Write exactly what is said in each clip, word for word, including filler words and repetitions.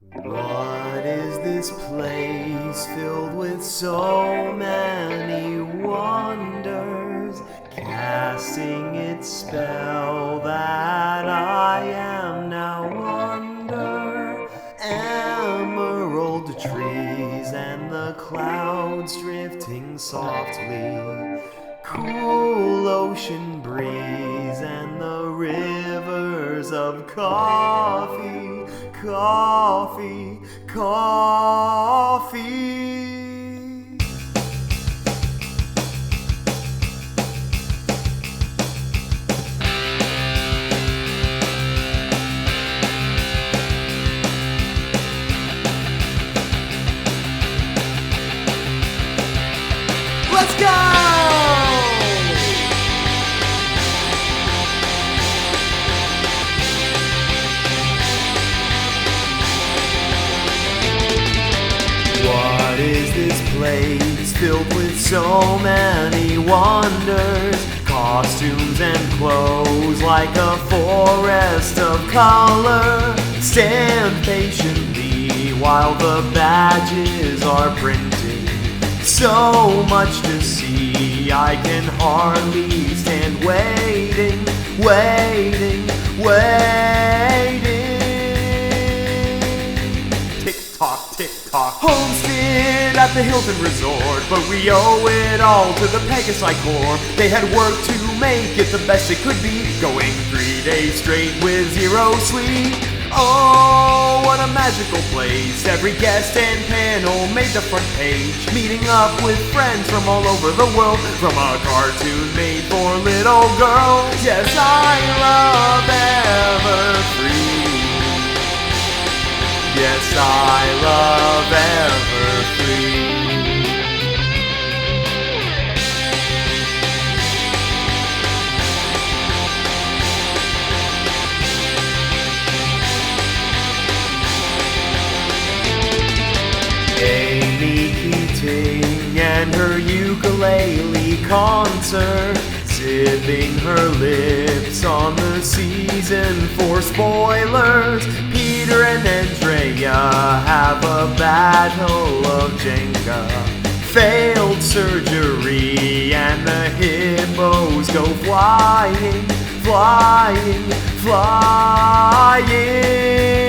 What is this place filled with so many wonders, casting its spell that I am now under? Emerald trees and the clouds drifting softly, cool ocean breeze and the rivers of coffee, coffee, coffee. Let's go! What is this place filled with so many wonders, costumes and clothes like a forest of color? Stand patiently while the badges are printed. So much to see, I can hardly stand waiting, waiting, waiting. Tick-tock, tick-tock. Homestead at the Hilton Resort, but we owe it all to the Pegasi Corps. They had worked to make it the best it could be, going three days straight with zero sleep. Oh, what a magical place. Every guest and panel made the front page, meeting up with friends from all over the world, from a cartoon made for little girls. Yes, I love Everfree. Yes, I love Everfree. Amy Keating and her ukulele concert, zipping her lips on the season four spoilers. Peter and Andrea have a battle of Jenga, failed surgery, and the hippos go flying, flying, flying.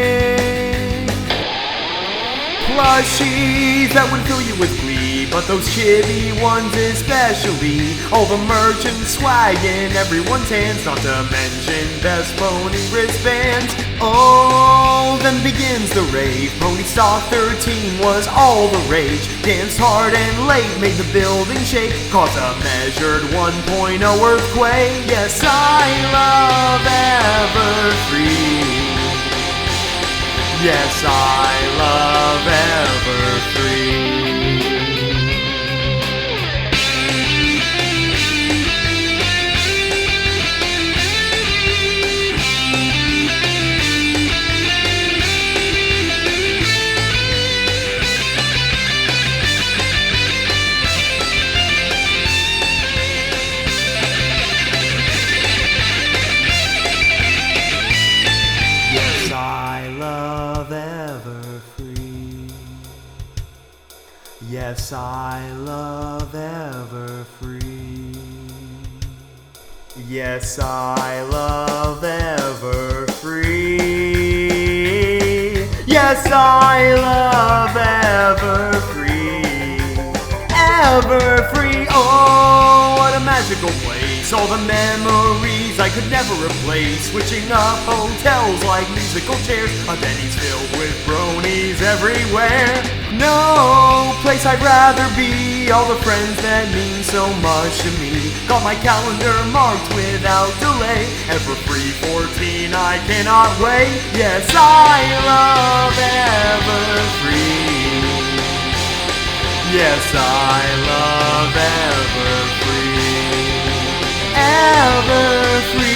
Plushies that would fill you with glee, but those chibi ones especially. All the merch and swag in everyone's hands, not to mention best pony wristbands. Oh, then begins the rave. Pony Stock thirteen was all the rage. Danced hard and late, made the building shake, caused a measured one point oh earthquake. Yes, I love Everfree. Yes, I love Everfree. Yes, I love Everfree. Yes, I love Everfree. Yes, I love Everfree. Yes, I love Everfree. Everfree, oh, what a magical place. All the memories I could never replace. Switching up hotels like musical chairs, a Denny's filled with bronies everywhere. No place I'd rather be, all the friends that mean so much to me. Got my calendar marked without delay. Everfree fourteen, I cannot wait. Yes, I love Everfree. Yes, I love Everfree. Everfree.